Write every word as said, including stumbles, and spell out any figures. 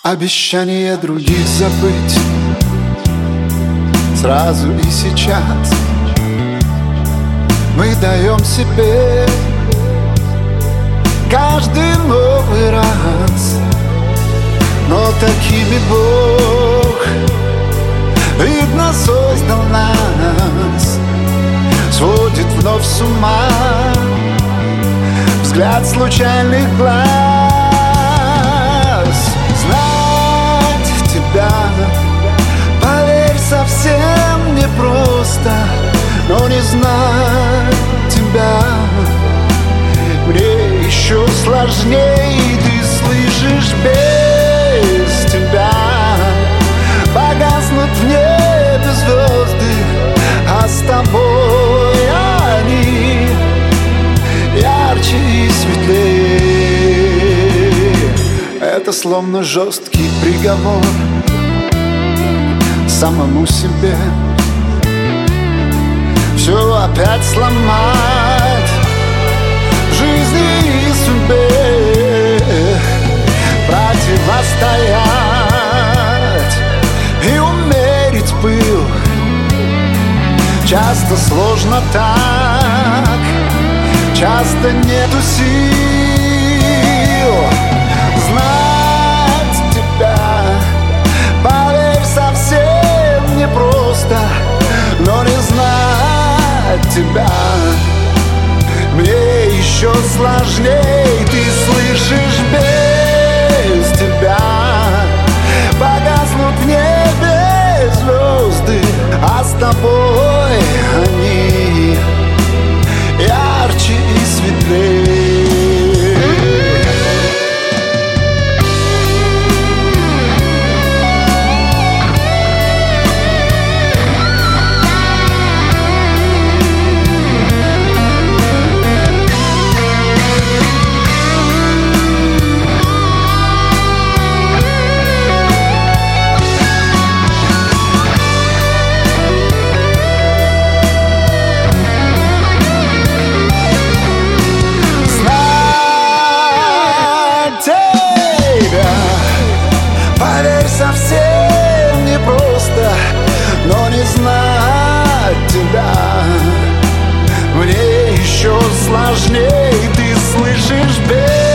Обещание других забыть сразу и сейчас мы даем себе каждый новый раз. Но такими Бог, видно, создал нас, сводит вновь с ума взгляд случайных глаз. Знать тебя, поверь, совсем непросто, но не знать тебя мне еще сложнее. Ты слышишь, без тебя погаснут в небе звезды, а с тобой они ярче и светлее. Это словно жесткий приговор самому себе. Все опять сломать в жизни и судьбе, противостоять и умерить пыл. Часто сложно так, часто нету сил. Знать тебя, поверь, совсем непросто, но не знать тебя мне еще сложней. Ты слышишь, без тебя погаснут в небе звезды, а с тобой они ярче и светлее. Поверь, совсем непросто, но не знать тебя мне еще сложней. Ты слышишь, без